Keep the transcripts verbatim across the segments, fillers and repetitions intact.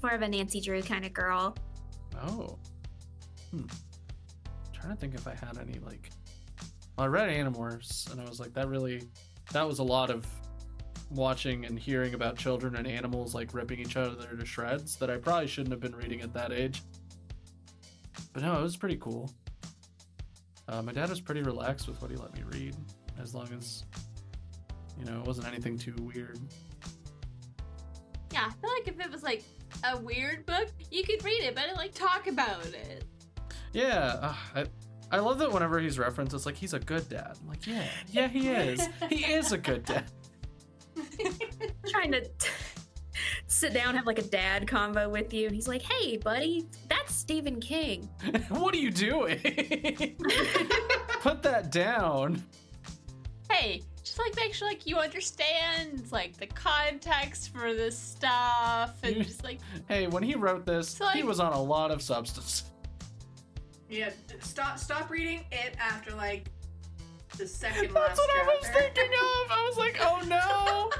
more of a Nancy Drew kind of girl. Oh. Hmm. I'm trying to think if I had any, like... Well, I read Animorphs, and I was like, that really... That was a lot of watching and hearing about children and animals, like, ripping each other to shreds that I probably shouldn't have been reading at that age. But no, it was pretty cool. Uh, my dad was pretty relaxed with what he let me read, as long as, you know, it wasn't anything too weird. Yeah, I feel like if it was, like, a weird book, you could read it, but, like, talk about it. Yeah, uh, I... I love that whenever he's referenced, it's like, he's a good dad. I'm like, yeah, yeah, he is. He is a good dad. Trying to t- sit down, have like a dad convo with you, and he's like, hey, buddy, that's Stephen King. What are you doing? Put that down. Hey, just like make sure like you understand like the context for this stuff, and You- just like Hey, when he wrote this, So, like- he was on a lot of substance. Yeah, d- stop stop reading it after like the second That's last what I was chapter. thinking of. I was like, oh no.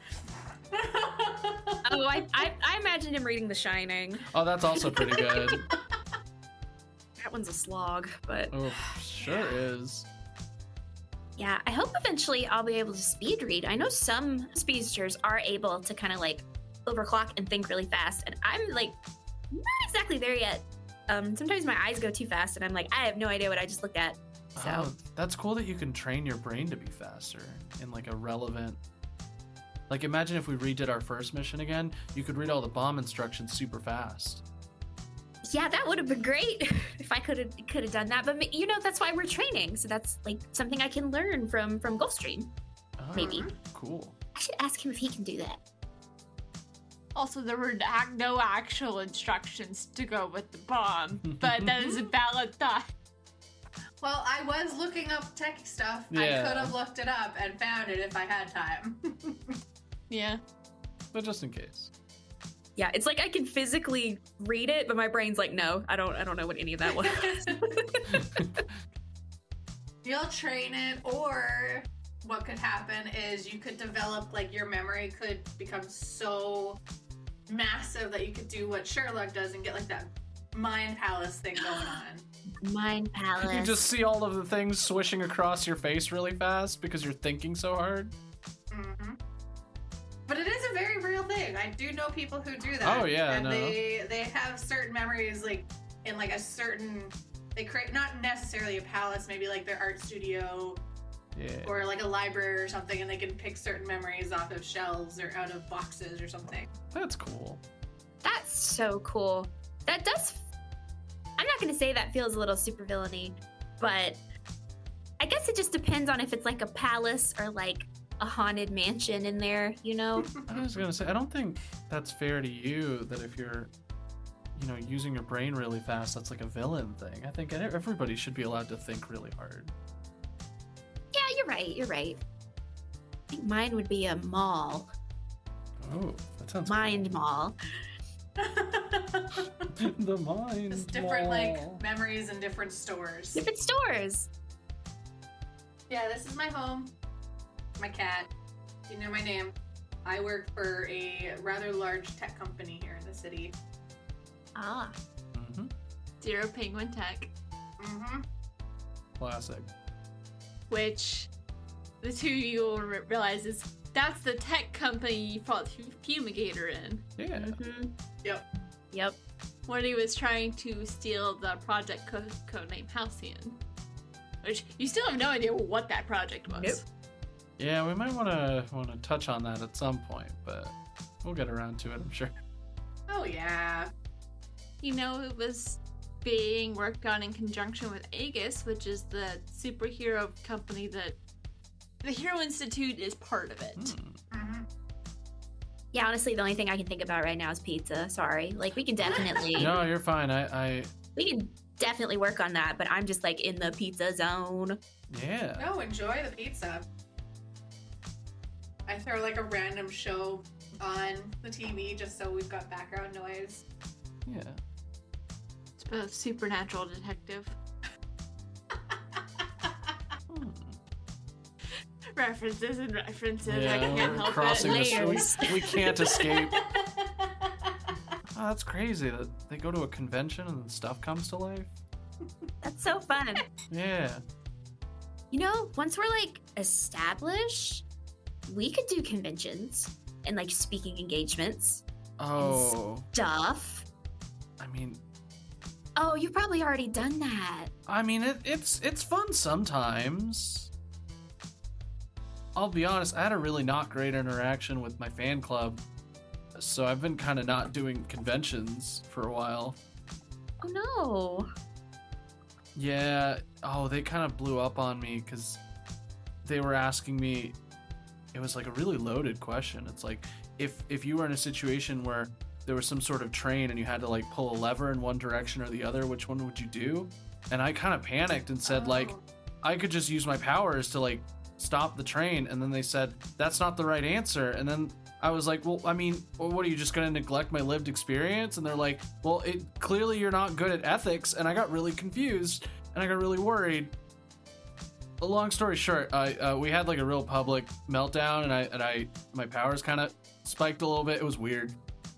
Oh, I, I I imagined him reading The Shining. Oh, that's also pretty good. That one's a slog, but Oh, sure is. yeah, I hope eventually I'll be able to speed read. I know some speedsters are able to kind of like overclock and think really fast, and I'm like not exactly there yet. Um, sometimes my eyes go too fast, and I'm like, I have no idea what I just looked at. So Oh, that's cool that you can train your brain to be faster in like a relevant. Like, imagine if we redid our first mission again, you could read all the bomb instructions super fast. yeah, that would have been great if I could have could have done that. But ma- you know, that's why we're training. So that's like something I can learn from from Gulfstream. Oh, Maybe. Cool. I should ask him if he can do that. also there were ac- no actual instructions to go with the bomb, but that is a valid thought. Well, I was looking up tech stuff. Yeah. I could have looked it up and found it if I had time. Yeah. But just in case. Yeah, it's like I can physically read it, but my brain's like, no, I don't I don't know what any of that was. You'll train it, or what could happen is you could develop, like, your memory could become so massive that you could do what Sherlock does and get, like, that mind palace thing going on. Mind Palace. You just see all of the things swishing across your face really fast because you're thinking so hard. hmm But it is a very real thing. I do know people who do that. Oh, yeah, and no. they they have certain memories, like in like a certain. They create not necessarily a palace, maybe like their art studio Yeah. or like a library or something, and they can pick certain memories off of shelves or out of boxes or something. That's cool. That's so cool. That does. I'm not going to say that feels a little supervillainy, but I guess it just depends on if it's like a palace or like a haunted mansion in there, you know? I was gonna say, I don't think that's fair to you that if you're, you know, using your brain really fast, that's like a villain thing. I think everybody should be allowed to think really hard. Yeah, you're right. You're right. I think mine would be a mall. Oh, that sounds Mind mall. cool. The mind. Just different mall. like memories in different stores. Different stores. Yeah, this is my home. My cat. You know my name. I work for a rather large tech company here in the city. Ah. Mm-hmm. Zero Penguin Tech, Mm-hmm. Classic. which the two of you will re- realize is that's the tech company you fought the fumigator in. Yeah. Mm-hmm. Yep. Yep. When he was trying to steal the project co- codename Halcyon. Which you still have no idea what that project was. Nope. Yeah, we might want to want to touch on that at some point, but we'll get around to it, I'm sure. Oh yeah. You know, it was being worked on in conjunction with Aegis, which is the superhero company that the Hero Institute is part of it. Hmm. Mm-hmm. Yeah, honestly, the only thing I can think about right now is pizza. Sorry. Like, we can definitely... No, you're fine. I, I, We can definitely work on that, but I'm just, like, in the pizza zone. yeah. No, enjoy the pizza. I throw like a random show on the T V just so we've got background noise. Yeah. It's both supernatural detective. Hmm. References and references. I Yeah, can't we're help crossing it. the Layers. we, we can't escape. Oh, that's crazy that they go to a convention and then stuff comes to life. That's so fun. Yeah. You know, once we're like established, we could do conventions and like speaking engagements. Oh. Stuff. I mean, Oh, you've probably already done that. I mean, it, it's it's fun sometimes. I'll be honest, I had a really not great interaction with my fan club, so I've been kind of not doing conventions for a while. Oh no. Yeah, oh, they kind of blew up on me because they were asking me, it was like a really loaded question. It's like, if if you were in a situation where there was some sort of train and you had to like pull a lever in one direction or the other, which one would you do? And I kind of panicked and said, Oh. like, I could just use my powers to like stop the train. And then they said, that's not the right answer. And then I was like, well, I mean, well, what are you just going to neglect my lived experience? And they're like, well, it clearly you're not good at ethics. And I got really confused and I got really worried. A long story short, I uh, we had like a real public meltdown, and I and I my powers kind of spiked a little bit. It was weird.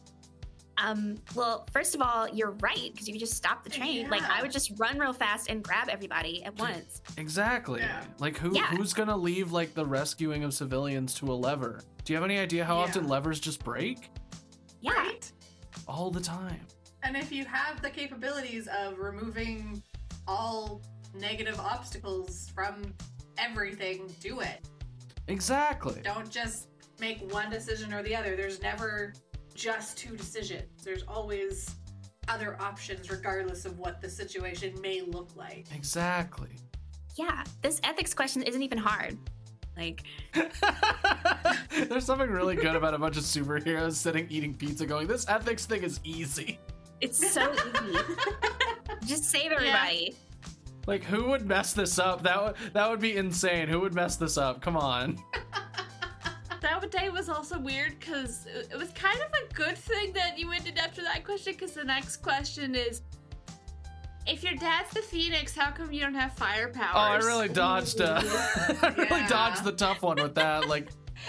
Um, well, first of all, you're right, because you could just stop the train. Like, Yeah. I would just run real fast and grab everybody at once. Exactly. Yeah. Like who Yeah. who's gonna leave like the rescuing of civilians to a lever? Do you have any idea how Yeah. often levers just break? Yeah. Right? All the time. And if you have the capabilities of removing all negative obstacles from everything, do it. Exactly. Don't just make one decision or the other. There's never just two decisions. There's always other options, regardless of what the situation may look like. Exactly. Yeah. This ethics question isn't even hard. Like, There's something really good about a bunch of superheroes sitting eating pizza going, this ethics thing is easy. it's so easy. Just save everybody. Like, who would mess this up? That would that would be insane. Who would mess this up? Come on. That day was also weird because it was kind of a good thing that you ended after that question, because the next question is, if your dad's the Phoenix, how come you don't have fire powers? Oh, I really dodged. Uh, I really Yeah. dodged the tough one with that. Like,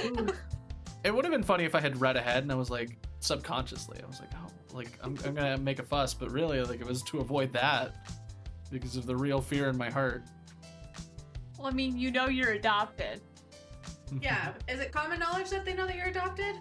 it would have been funny if I had read ahead and I was like, subconsciously, I was like, oh, like I'm, I'm gonna make a fuss, but really, like, it was to avoid that because of the real fear in my heart. Well, I mean, you know you're adopted. Yeah. Is it common knowledge that they know that you're adopted?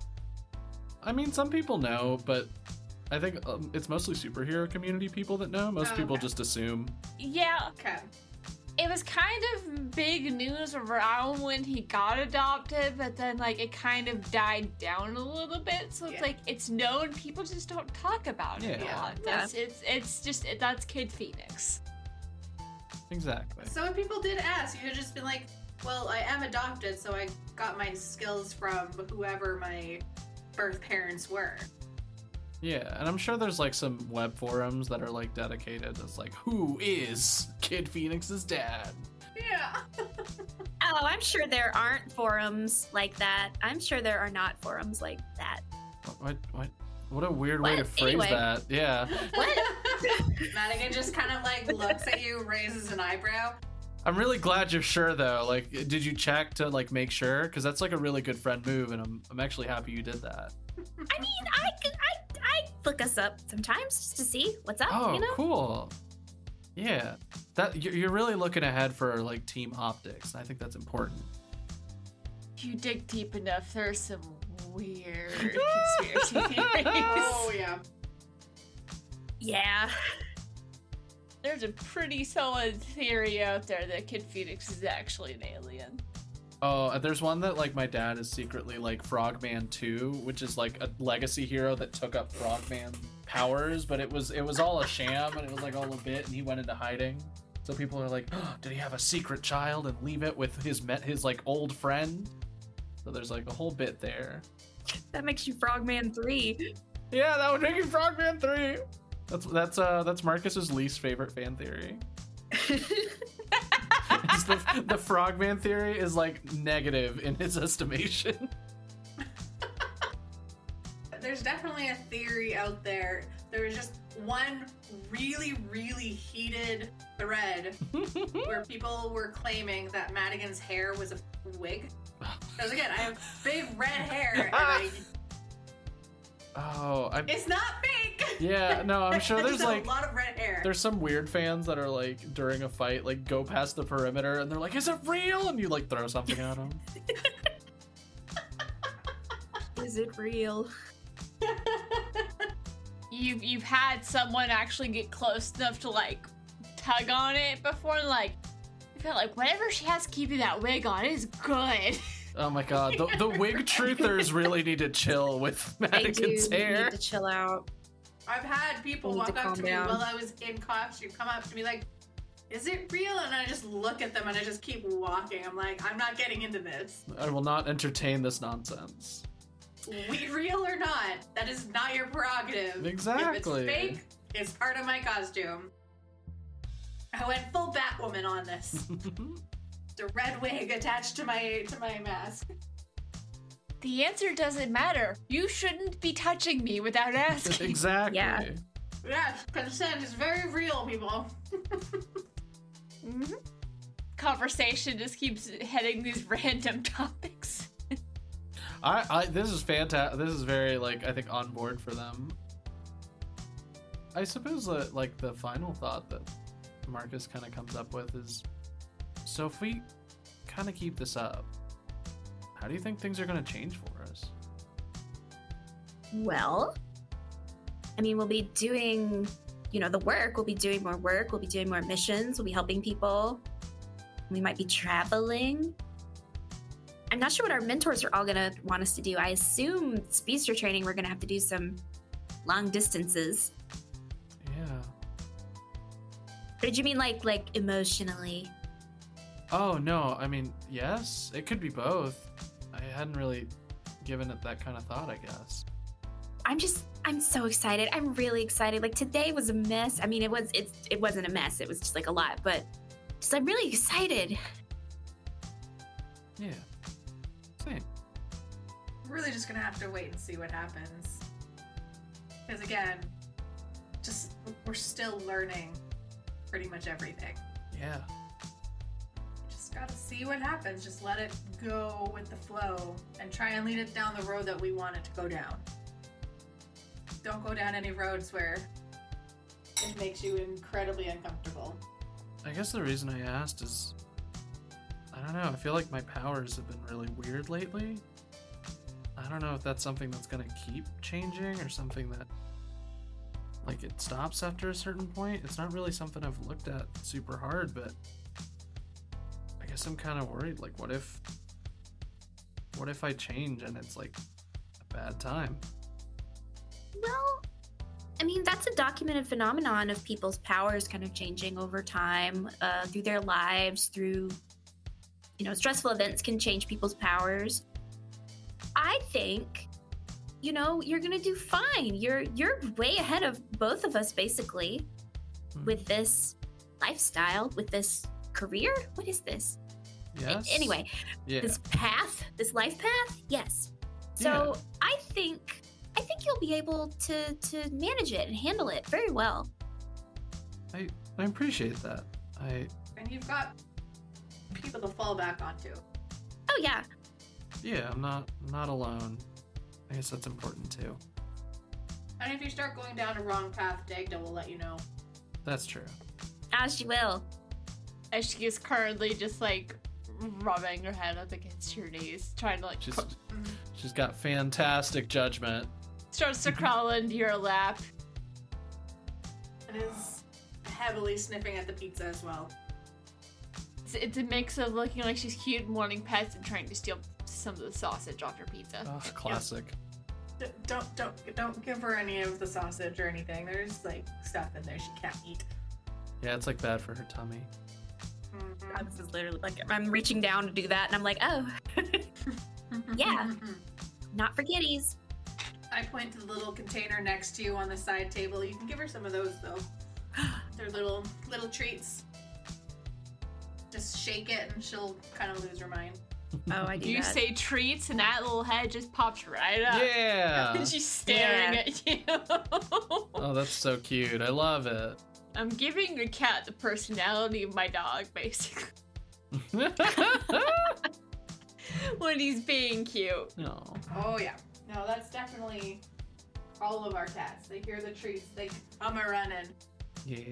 I mean, some people know, but I think um, it's mostly superhero community people that know. Most Oh, people okay. just assume. Yeah, Okay. it was kind of big news around when he got adopted, but then like it kind of died down a little bit. So it's Yeah. like it's known, people just don't talk about it Yeah. a lot. Yeah. That's, it's it's just it, that's Kid Phoenix. Exactly. So if people did ask, you could just been like, well, I am adopted, so I got my skills from whoever my birth parents were. Yeah, and I'm sure there's like some web forums that are like dedicated as like, who is Kid Phoenix's dad? Yeah. Oh, I'm sure there aren't forums like that. I'm sure there are not forums like that. What? What? What, what a weird way What? to phrase Anyway. that. Yeah. What? Madigan just kind of like looks at you, raises an eyebrow. I'm really glad you're sure though. Like, did you check to like make sure? Because that's like a really good friend move, and I'm I'm actually happy you did that. I mean, I could, I, I look us up sometimes just to see what's up, Oh, you know? cool. Yeah, that you're you're really looking ahead for like team optics. I think that's important. If you dig deep enough, there's some weird conspiracy theories. Oh yeah. Yeah. There's a pretty solid theory out there that Kid Phoenix is actually an alien. Oh, there's one that like my dad is secretly like Frogman two, which is like a legacy hero that took up Frogman powers, but it was it was all a sham and it was like all a bit, and he went into hiding. So people are like, oh, did he have a secret child and leave it with his met his like old friend? So there's like a whole bit there. That makes you Frogman three. Yeah, that would make him Frogman three. That's that's uh that's Marcus's least favorite fan theory. It's the, the Frogman theory is like negative in his estimation. There's definitely a theory out there. There was just one really, really heated thread where people were claiming that Madigan's hair was a wig. Because again, I have big red hair, and I Oh, I. It's not fake. Yeah, no, I'm sure I there's just have like a lot of red hair. there's some weird fans that are like during a fight like go past the perimeter and they're like, "Is it real?" and you like throw something at them. Is it real? You've you've had someone actually get close enough to like tug on it before, and like I feel like whatever she has keeping that wig on is good. Oh my god, the, the wig truthers really need to chill with They do Madigan's hair. need to chill out. I've had people Need to walk up calm to down. me while I was in costume, come up to me like, "Is it real?" And I just look at them and I just keep walking. I'm like, I'm not getting into this. I will not entertain this nonsense. We real or not, that is not your prerogative. Exactly. If it's fake, it's part of my costume. I went full Batwoman on this. The red wig attached to my to my mask. The answer doesn't matter. You shouldn't be touching me without asking. Exactly. Yeah. Yes, consent is very real, people. Mhm. Conversation just keeps heading these random topics. I, I this is fantastic. This is very like I think on board for them. I suppose that like the final thought that Marcus kind of comes up with is, so if we kind of keep this up, how do you think things are going to change for us? Well, I mean, we'll be doing, you know, the work. We'll be doing more work. We'll be doing more missions. We'll be helping people. We might be traveling. I'm not sure what our mentors are all going to want us to do. I assume speedster training, we're going to have to do some long distances. Yeah. Or did you mean like like emotionally? Oh no, I mean yes, it could be both. I hadn't really given it that kind of thought, I guess. I'm just I'm so excited. I'm really excited. Like today was a mess. I mean, it was it's it wasn't a mess. It was just like a lot, but just I'm really excited. Yeah. Same. We're really just gonna have to wait and see what happens. Because again, just we're still learning pretty much everything. Yeah. Just gotta see what happens. Just let it go with the flow and try and lead it down the road that we want it to go down. Don't go down any roads where it makes you incredibly uncomfortable. I guess the reason I asked is, I don't know, I feel like my powers have been really weird lately. I don't know if that's something that's gonna keep changing or something that, like, it stops after a certain point. It's not really something I've looked at super hard, but I guess I'm kind of worried. Like, what if, what if I change and it's, like, a bad time? Well, I mean, that's a documented phenomenon of people's powers kind of changing over time, uh, through their lives, through, you know, stressful events can change people's powers. I think, you know, you're gonna do fine. You're you're way ahead of both of us, basically, Hmm. with this lifestyle, with this career. What is this? Yes? Anyway, Yeah. this path, this life path. Yes. So Yeah. I think I think you'll be able to to manage it and handle it very well. I, I appreciate that. I, And you've got people to fall back onto. Oh yeah. yeah, I'm not, not alone. I guess that's important too. And if you start going down a wrong path, Dagda will let you know. That's true. As she will. As she is currently just like rubbing her head up against your knees, trying to like She's, cr- she's got fantastic judgment. starts to crawl into your lap. And is heavily sniffing at the pizza as well. It's, it's a mix of looking like she's cute and wanting pets and trying to steal some of the sausage off your pizza. Oh, classic. D- don't don't don't give her any of the sausage or anything. There's like stuff in there she can't eat. Yeah, it's like bad for her tummy. Mhm. This is literally like I'm reaching down to do that, and I'm like, oh, Yeah. not for kitties. I point to the little container next to you on the side table. You can give her some of those though. They're little little treats. Just shake it and she'll kind of lose her mind. Oh, I do You that. say treats, and that little head just pops right up. Yeah. And she's staring Yeah. at you. Oh, that's so cute. I love it. I'm giving your cat the personality of my dog, basically, when he's being cute. No. Oh yeah. No, that's definitely All of our cats. They hear the treats. They come a running. Yeah.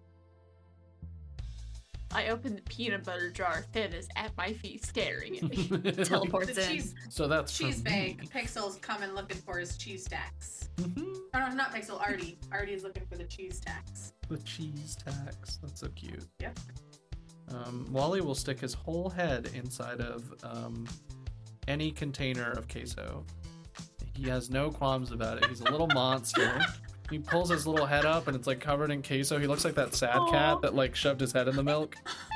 I open the peanut butter jar. Finn is at my feet staring at me. Teleports The in. cheese, So that's cheese for bag. me. Pixel's coming looking for his cheese stacks. Mhm. Oh no, not Pixel. Artie. Artie's looking for the cheese stacks. The cheese tax. That's so cute. Yep. Um, Wally will stick his whole head inside of um, any container of queso. He has no qualms about it. He's a little monster. He pulls his little head up and it's like covered in queso. He looks like that sad Aw. cat that like shoved his head in the milk.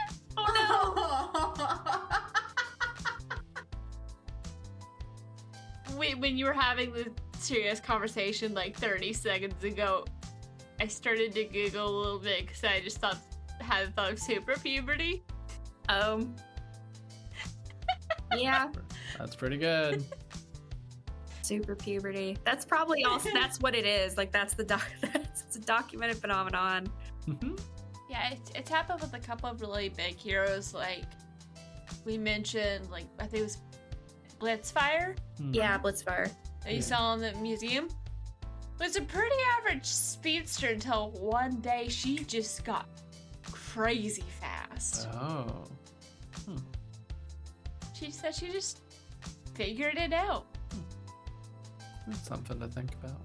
Wait, when you were having the serious conversation like thirty seconds ago, I started to giggle a little bit because I just thought had a thought of super puberty. Um. Yeah, That's pretty good. super puberty. That's probably also that's what it is. Like that's the doc. That's it's a documented phenomenon. Mhm. Yeah, it's, it's happened with a couple of really big heroes. Like we mentioned, like I think it was Blitzfire Mhm. Yeah, Blitzfire. that you Yeah. saw in the museum. Was a pretty average speedster until one day she just got crazy fast. Oh. She said she just figured it out. That's something to think about.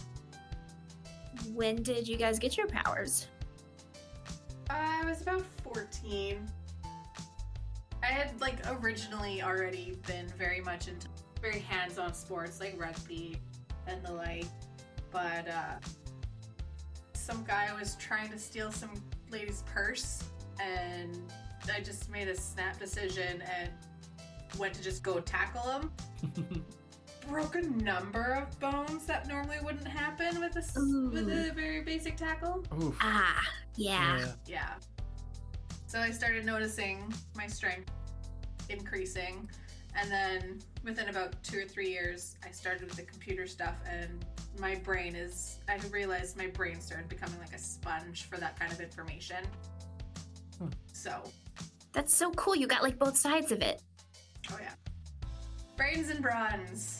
When did you guys get your powers? I was about fourteen. I had like originally already been very much into very hands-on sports like rugby and the like, but uh, some guy was trying to steal some lady's purse, and I just made a snap decision and went to just go tackle him. Broke a number of bones that normally wouldn't happen with a s- with a very basic tackle. Oof. Ah, yeah. Yeah. So I started noticing my strength increasing, and then within about two or three years, I started with the computer stuff, and my brain is, I realized my brain started becoming like a sponge for that kind of information. Hmm. So, That's so cool. You got like both sides of it. oh yeah. Brains and bronze.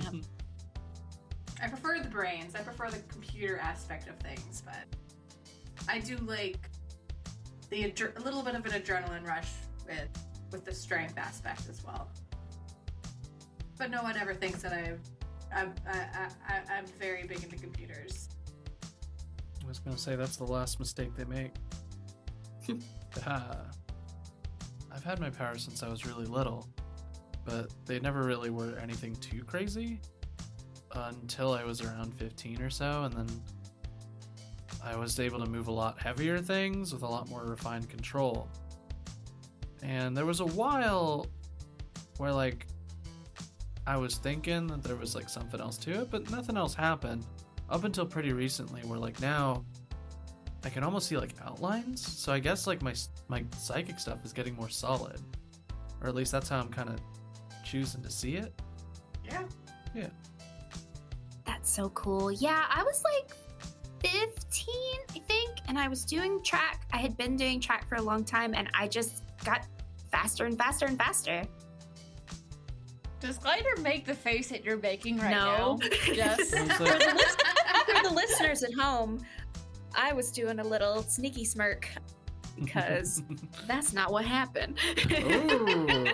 I prefer the brains. I prefer the computer aspect of things, but I do like the adre- a little bit of an adrenaline rush with with the strength aspect as well. But no one ever thinks that I've, I'm I, I, I, I'm very big into computers. I was gonna say that's the last mistake they make. Ah. I've had my powers since I was really little, but they never really were anything too crazy until I was around fifteen or so, and then I was able to move a lot heavier things with a lot more refined control. And there was a while where like I was thinking that there was like something else to it, but nothing else happened up until pretty recently, where like now I can almost see like outlines. So I guess like my my psychic stuff is getting more solid, or at least that's how I'm kind of choosing to see it. Yeah. Yeah. That's so cool. Yeah, I was like fifteen, I think, and I was doing track. I had been doing track for a long time, and I just got faster and faster and faster. Does Glider make the face that you're making right No. now? Yes. I was For like, the, lis- for the listeners at home, I was doing a little sneaky smirk because that's not what happened. Ooh.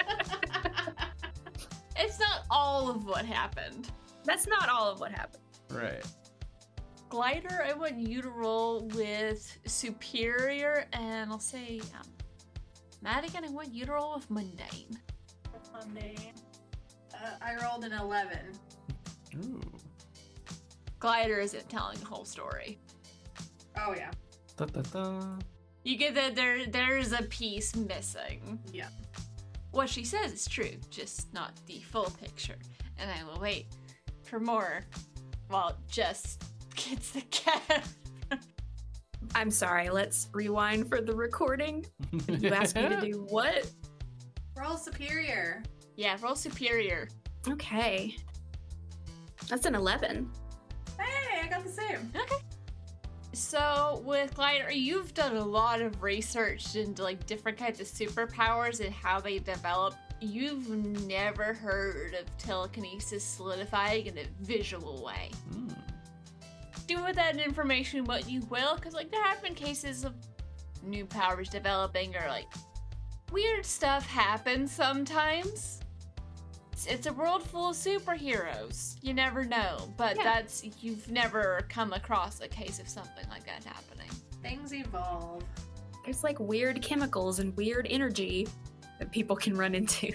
It's not all of what happened. That's not all of what happened. Right. Glider, I want you to roll with Superior, and I'll say, um, Madigan, I want you to roll with Mundane. Mundane. Uh, I rolled an eleven. Ooh. Glider isn't telling the whole story. Oh yeah. Da, da, da. You get that there there's a piece missing. Yeah. What she says is true, just not the full picture. And I will wait for more while Jess gets the cat. I'm sorry, let's rewind for the recording. You asked me to do what? Roll superior. Yeah, roll Superior. Okay. That's an eleven. Hey, I got the same. Okay. So with Glider, you've done a lot of research into like different kinds of superpowers and how they develop. you've never heard of telekinesis solidifying in a visual way. Mm. Do with that information what you will, because like there have been cases of new powers developing or like weird stuff happens sometimes. It's, it's a world full of superheroes. You never know, but Yeah. that's you've never come across a case of something like that happening. Things evolve. There's like weird chemicals and weird energy that people can run into.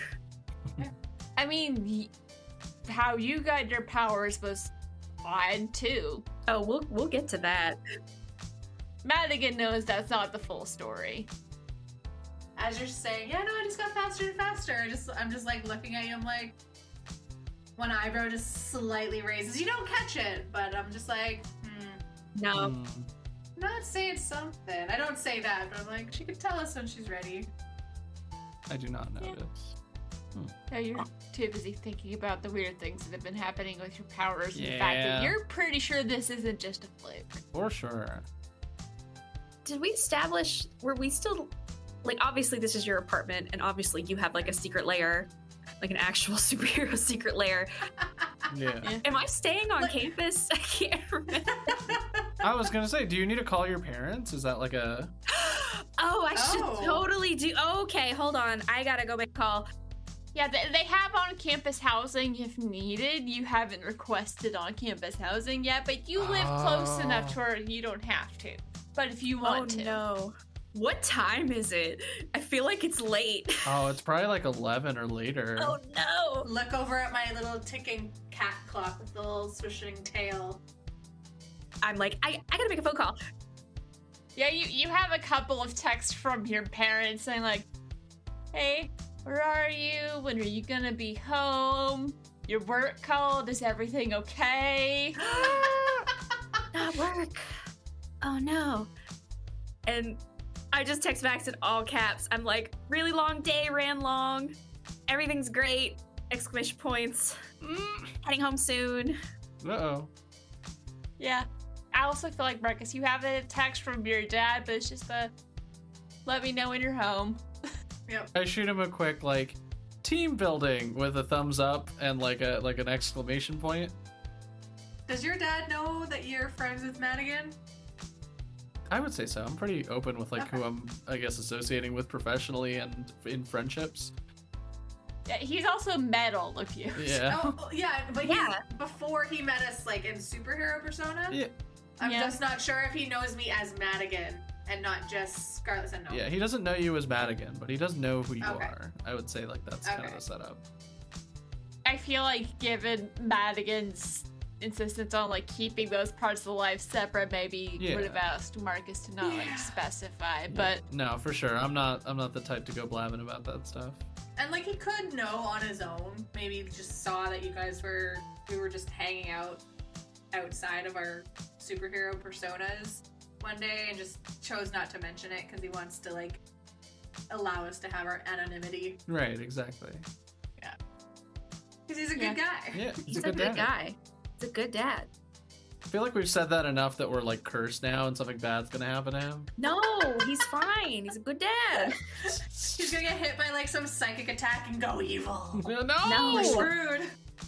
I mean, y- how you got your powers was odd too. Oh, we'll we'll get to that. Madigan knows that's not the full story. As you're saying, yeah, no, I just got faster and faster. I just, I'm just like looking at you. I'm like, one eyebrow just slightly raises. You don't catch it, but I'm just like, hmm, No, Mm. not saying something. I don't say that, but I'm like, she could tell us when she's ready. I do not Yeah. notice. Now you're too busy thinking about the weird things that have been happening with your powers and the fact Yeah. that you're pretty sure this isn't just a fluke. For sure. did we establish? Were we still like? Obviously, this is your apartment, and obviously, you have like a secret lair, like an actual superhero secret lair. Yeah. Yeah. Am I staying on Look- campus? I can't remember. I was gonna say, do you need to call your parents? Is that like a? Oh, I should Oh. totally do. Okay, hold on. I gotta go make a call. Yeah, they, they have on-campus housing if needed. You haven't requested on-campus housing yet, but you live close enough to where you don't have to. But if you want oh to. no. What time is it? I feel like it's late. Oh, it's probably like eleven or later. Oh no. Look over at my little ticking cat clock with the little swishing tail. I'm like, I, I gotta make a phone call. Yeah, you, you have a couple of texts from your parents saying like, hey, where are you? When are you gonna be home? Your work called? Is everything okay? Not work. Oh no. And I just text Max in all caps. I'm like, really long day, ran long. Everything's great. Exclamation points. Mm, heading home soon. Uh oh. Yeah. I also feel like, Marcus, you have a text from your dad, but it's just a let me know when you're home. Yep. I shoot him a quick like team building with a thumbs up and like a like an exclamation point. Does your dad know that you're friends with Madigan? I would say so. I'm pretty open with like Okay. who I'm, I guess, associating with professionally and in friendships. Yeah, he's also met all of you. Yeah. Oh, yeah, but Yeah. he's, before he met us, like in superhero persona, Yeah. I'm Yeah. just not sure if he knows me as Madigan and not just Scarlet Sentinel. Yeah, he doesn't know you as Madigan, but he does know who you Okay. are. I would say like that's kind of Okay. the setup. I feel like given Madigan's insistence on like keeping those parts of the life separate, maybe Yeah. would have asked Marcus to not Yeah. like specify. But No, for sure. I'm not. I'm not the type to go blabbing about that stuff. And like he could know on his own. Maybe he just saw that you guys were we were just hanging out outside of our superhero personas one day and just chose not to mention it because he wants to like allow us to have our anonymity. Right. Exactly. Because he's a Yeah. good guy. Yeah. He's, He's a good guy. He's a good dad. I feel like we've said that enough that we're like cursed now and something bad's gonna happen to him. No, he's fine. He's a good dad. He's gonna get hit by like some psychic attack and go evil. No. No. We're screwed.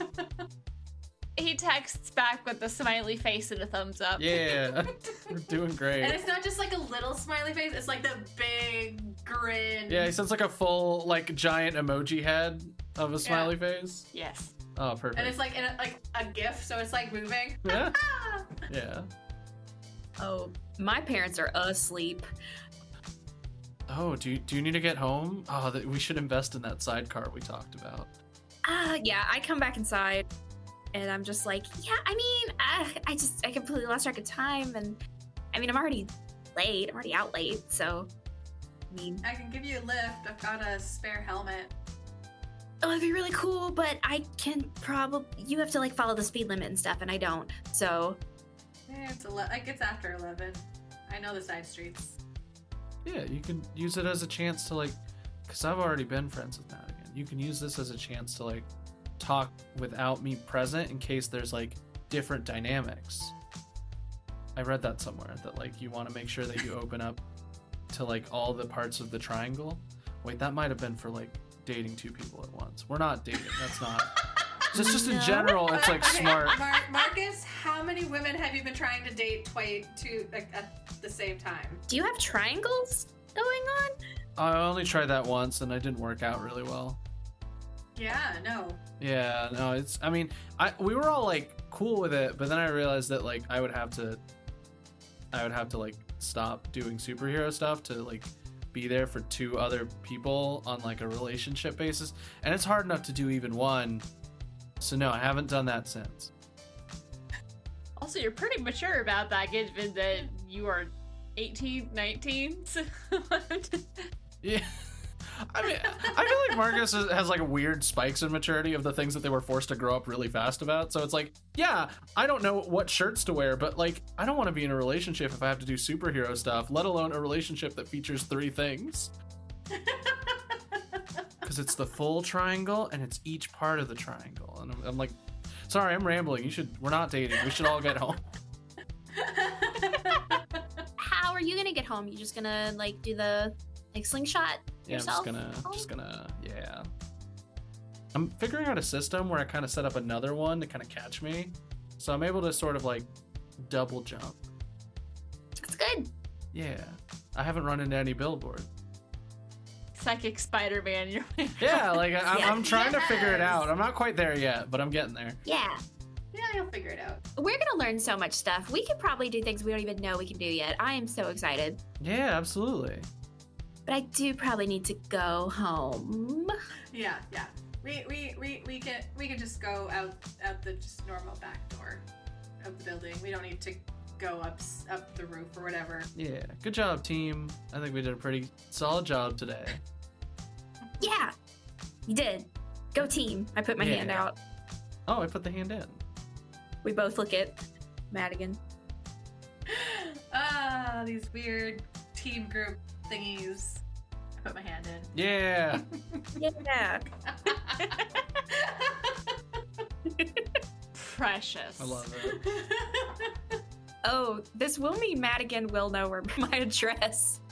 he texts back with a smiley face and a thumbs up. Yeah. We're doing And great. it's not just like a little smiley face, it's like the big grin. Yeah, he sends like a full like giant emoji head of a smiley face. Yes. Oh, perfect. And it's like in a, like a gif, so it's like moving. Yeah. Yeah. Oh, my parents are asleep. Oh, do you, do you need to get home? Oh, that we should invest in that sidecar we talked about. Ah, yeah, I come back inside and I'm just like, yeah, I mean, uh, I just, I completely lost track of time. And I mean, I'm already late. I'm already out late. So, I mean, I can give you a lift. I've got a spare helmet. oh, it'd be really cool, but I can probably, you have to like follow the speed limit and stuff, and I don't. So, Eh, It's ele- like it's after eleven. I know the side streets. Yeah, you can use it as a chance to like, because I've already been friends with Madigan. You can use this as a chance to like talk without me present in case there's like different dynamics. I read that somewhere that like you want to make sure that you open up to like all the parts of the triangle. Wait, that might have been for like dating two people at once. We're not dating. That's not. Just, just in No. general, it's like Okay, smart. Mar- Marcus, how many women have you been trying to date twice to like at the same time? Do you have triangles going on? I only tried that once, and I didn't work out really well. Yeah, no. Yeah, no, it's. I mean, I we were all like cool with it, but then I realized that like I would have to, I would have to like stop doing superhero stuff to like be there for two other people on like a relationship basis, and it's hard enough to do even one. So no, I haven't done that since. Also, you're pretty mature about that, given that you are eighteen, nineteen. So Yeah. I mean, I feel like Marcus has, has like weird spikes in maturity of the things that they were forced to grow up really fast about. So it's like, yeah, I don't know what shirts to wear, but like, I don't want to be in a relationship if I have to do superhero stuff, let alone a relationship that features three things. Because it's the full triangle and it's each part of the triangle. And I'm, I'm like, sorry, I'm rambling. You should, we're not dating. We should all get home. How are you gonna get home? You just gonna like do the like slingshot Yeah, yourself? I'm just gonna, home? just gonna, yeah. I'm figuring out a system where I kind of set up another one to kind of catch me, so I'm able to sort of like double jump. That's good. Yeah, I haven't run into any billboard. Psychic Spider-Man, you're Yeah, like I, I'm, Yeah. I'm trying to figure it Yes. out. I'm not quite there yet, but I'm getting there. Yeah. Yeah, you'll figure it out. We're gonna learn so much stuff. We could probably do things we don't even know we can do yet. I am so excited. Yeah, absolutely. But I do probably need to go home. Yeah, yeah. We we, we, we can we can just go out out the just normal back door of the building. We don't need to go up s- up the roof or whatever. Yeah, good job, team. I think we did a pretty solid job today. Yeah, you did. Go team. I put my Yeah. hand out. Oh, I put the hand in. We both look at Madigan. Ah, these weird team group thingies. I put my hand in. Yeah. Yeah. precious. I love it. Oh, this will mean Madigan will know where my address.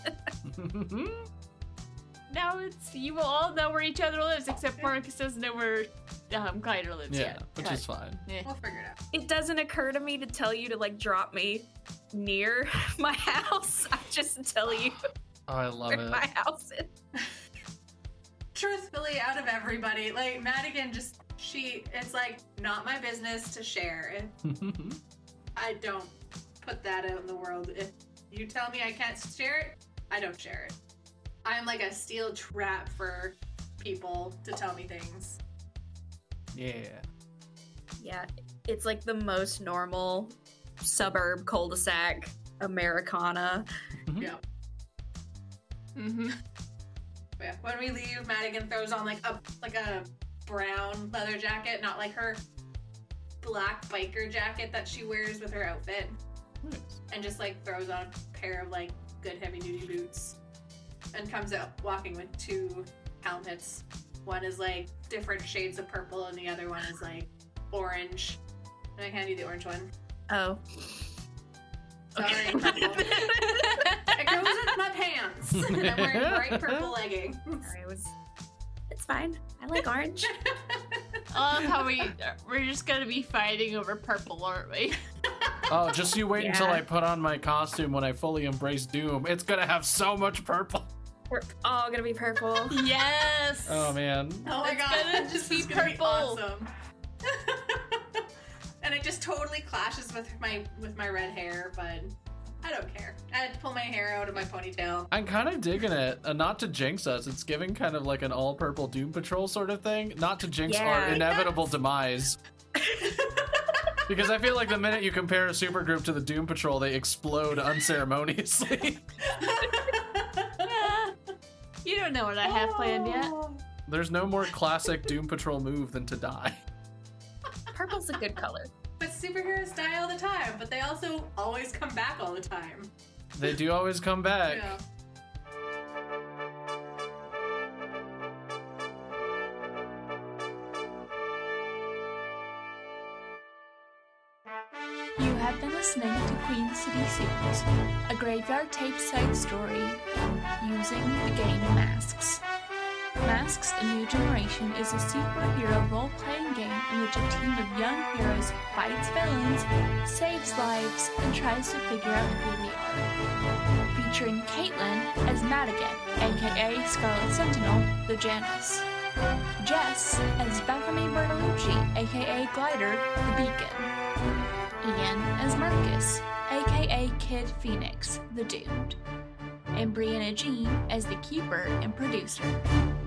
Now it's you will all know where each other lives, except Marcus doesn't know where um, Glider lives Yeah, yet. which Cut. is fine. Yeah. We'll figure it out. It doesn't occur to me to tell you to like drop me near my house. I just tell you Oh, I love where it. my house is. Truthfully, out of everybody, like Madigan just she it's like not my business to share. And I don't put that out in the world. If you tell me I can't share it, I don't share it. I'm like a steel trap for people to tell me things. Yeah. Yeah, it's like the most normal suburb cul-de-sac Americana. Mhm. Yeah. Mm-hmm. Yeah. When we leave, Madigan throws on like a like a brown leather jacket, not like her black biker jacket that she wears with her outfit, Nice. and just like throws on a pair of like good heavy duty boots, and comes out walking with two helmets. One is like different shades of purple, and the other one is like orange. And I hand you the orange one. Oh. Sorry, purple. It goes with my pants. And I'm wearing bright purple leggings. Sorry, it was. It's fine. I like orange. I love how we we're just gonna be fighting over purple, aren't we? Oh, just you wait until Yeah. I put on my costume when I fully embrace Doom. It's gonna have so much purple. We're all gonna be purple. Yes. Oh man. Oh my It's god, gonna this just is be gonna purple. awesome. And it just totally clashes with my with my red hair, but I don't care. I had to pull my hair out of my ponytail. I'm kind of digging it. Uh, not to jinx us, it's giving kind of like an all-purple Doom Patrol sort of thing. Not to jinx Yeah. our inevitable demise. Because I feel like the minute you compare a supergroup to the Doom Patrol, they explode unceremoniously. Ah, you don't know what I have planned yet. Oh. There's no more classic Doom Patrol move than to die. Purple's a good color. But superheroes die all the time, but they also always come back all the time. They do always come back. Yeah. You have been listening to Queen City Series, a graveyard tape side story using the game Masks. Masks: A New Generation is a superhero role-playing game in which a team of young heroes fights villains, saves lives, and tries to figure out who they are. Featuring Caitlin as Madigan, aka Scarlet Sentinel, the Janus. Jess as Bethany Bertolucci, aka Glider, the Beacon. Ian as Marcus, aka Kid Phoenix, the Doomed. And Brianna Jean as the Keeper and Producer.